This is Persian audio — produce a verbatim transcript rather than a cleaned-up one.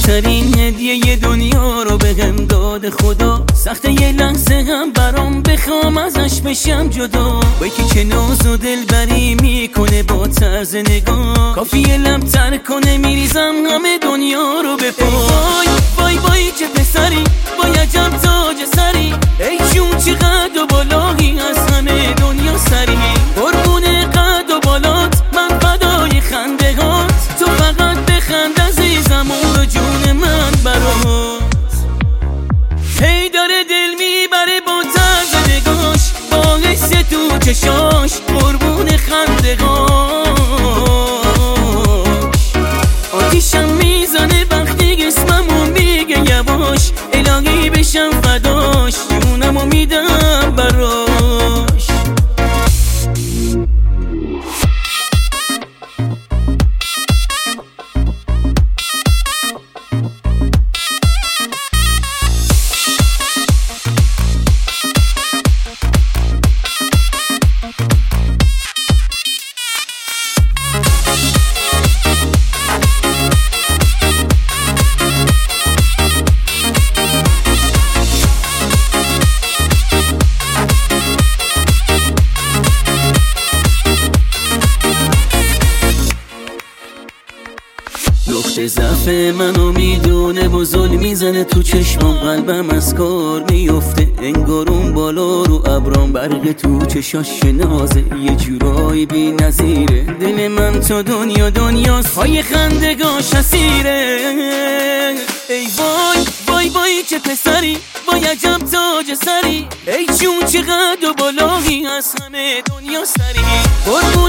بهترین هدیه دنیا رو بهم داده خدا، سخته یه لحظه هم برام بخوام ازش بشم جدا. با یکی که ناز و دلبری میکنه با طرز نگاه، کافی یه لب تر کنه میریزم همه دنیا رو به پا. وای وای وای چه پسری با عجب تاج سری، ای جون چه قد و بالایی از همه دنیا سری. قربون قد و بالات من فدای خنده هات، تو فقط بخند عزیزم و جون من برات. هی داره دل میبره با طرز نگاش، با حس تو چشاش، قربون خنده هاش. آتیشم میزنه وقتی اسممو میگه یواش، الهی بشم فداش، جونمو میدم براش. نقطه ضعف منو میدونه و ظلم میزنه تو چشمم، قلبم از کار میفته انگار اون بالا رو ابرام، برق تو چشاش نازه یه جورایی بی نظیره. دل من تو دنیا دنیاست، های خندگاش اسیره. ای وای وای وای چه پسری با عجب تاج سری، ای جون چه قد و بالایی از همه دنیا سری.